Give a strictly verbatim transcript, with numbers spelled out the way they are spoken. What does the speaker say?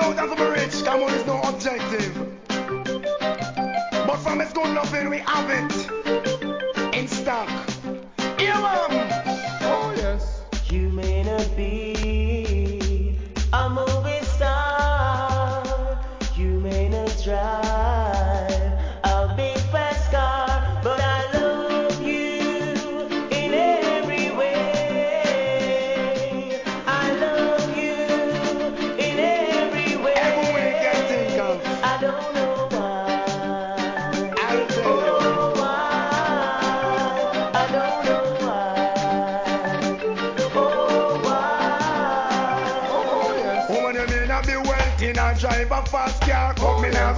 out as I'm rich, come on, it's no objective. But from its good loving, we have it in stock. Yeah, man. Oh, yes. You may not be a movie star, you may not drive a big fast car, but I love you in every way. I love you in every way. Every way you can think of. I don't know why. I'll tell you. Oh, why? I don't know why. Oh, why? Oh, yes. Woman, you may not be wealthy, not drive a fast car, but me now